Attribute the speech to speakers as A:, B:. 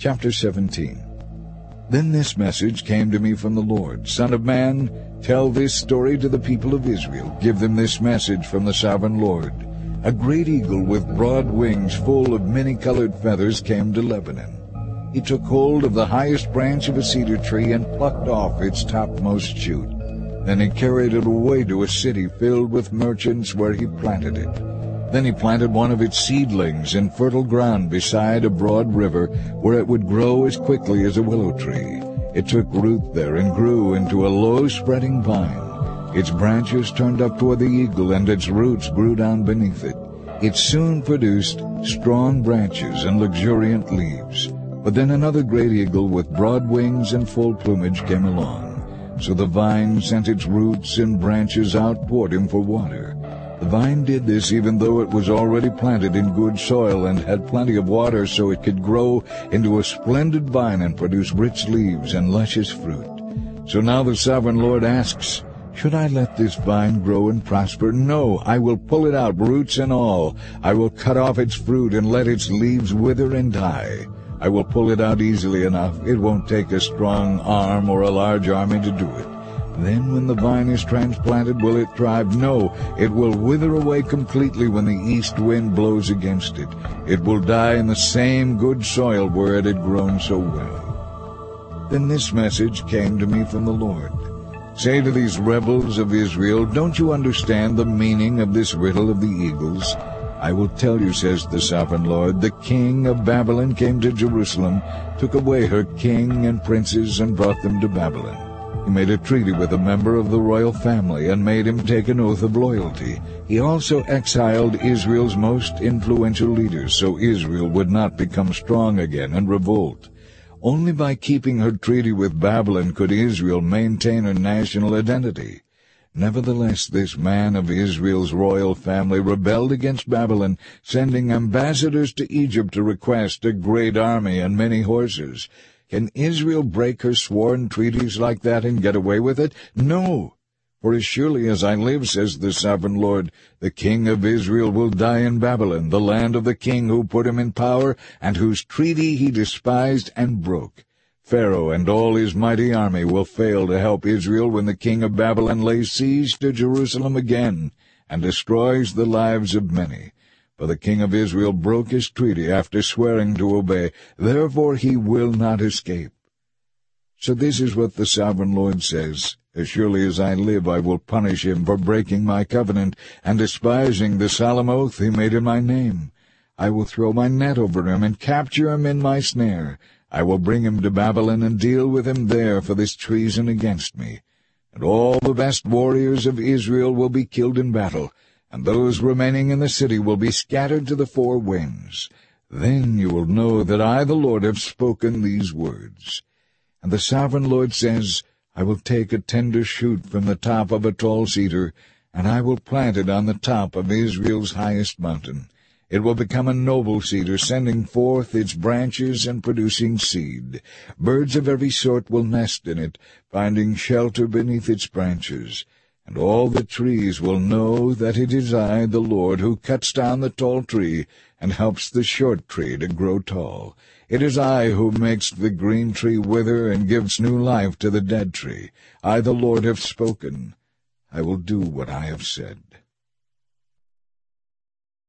A: Chapter 17. Then this message came to me from the Lord. Son of man, tell this story to the people of Israel. Give them this message from the sovereign Lord. A great eagle with broad wings full of many-colored feathers came to Lebanon. He took hold of the highest branch of a cedar tree and plucked off its topmost shoot. Then he carried it away to a city filled with merchants where he planted it. Then he planted one of its seedlings in fertile ground beside a broad river where it would grow as quickly as a willow tree. It took root there and grew into a low spreading vine. Its branches turned up toward the eagle and its roots grew down beneath it. It soon produced strong branches and luxuriant leaves. But then another great eagle with broad wings and full plumage came along. So the vine sent its roots and branches out toward him for water. The vine did this even though it was already planted in good soil and had plenty of water, so it could grow into a splendid vine and produce rich leaves and luscious fruit. So now the sovereign Lord asks, should I let this vine grow and prosper? No, I will pull it out, roots and all. I will cut off its fruit and let its leaves wither and die. I will pull it out easily enough. It won't take a strong arm or a large army to do it. Then when the vine is transplanted, will it thrive? No, it will wither away completely when the east wind blows against it. It will die in the same good soil where it had grown so well. Then this message came to me from the Lord. Say to these rebels of Israel, don't you understand the meaning of this riddle of the eagles? I will tell you, says the sovereign Lord, the king of Babylon came to Jerusalem, took away her king and princes, and brought them to Babylon. He made a treaty with a member of the royal family and made him take an oath of loyalty. He also exiled Israel's most influential leaders, so Israel would not become strong again and revolt. Only by keeping her treaty with Babylon could Israel maintain her national identity. Nevertheless, this man of Israel's royal family rebelled against Babylon, sending ambassadors to Egypt to request a great army and many horses. Can Israel break her sworn treaties like that and get away with it? No! For as surely as I live, says the sovereign Lord, the king of Israel will die in Babylon, the land of the king who put him in power, and whose treaty he despised and broke. Pharaoh and all his mighty army will fail to help Israel when the king of Babylon lays siege to Jerusalem again, and destroys the lives of many. For the king of Israel broke his treaty after swearing to obey. Therefore he will not escape. So this is what the sovereign Lord says. As surely as I live, I will punish him for breaking my covenant and despising the solemn oath he made in my name. I will throw my net over him and capture him in my snare. I will bring him to Babylon and deal with him there for this treason against me. And all the best warriors of Israel will be killed in battle, and those remaining in the city will be scattered to the four winds. Then you will know that I, the Lord, have spoken these words. And the sovereign Lord says, I will take a tender shoot from the top of a tall cedar, and I will plant it on the top of Israel's highest mountain. It will become a noble cedar, sending forth its branches and producing seed. Birds of every sort will nest in it, finding shelter beneath its branches. And all the trees will know that it is I, the Lord, who cuts down the tall tree and helps the short tree to grow tall. It is I who makes the green tree wither and gives new life to the dead tree. I, the Lord, have spoken. I will do what I have said.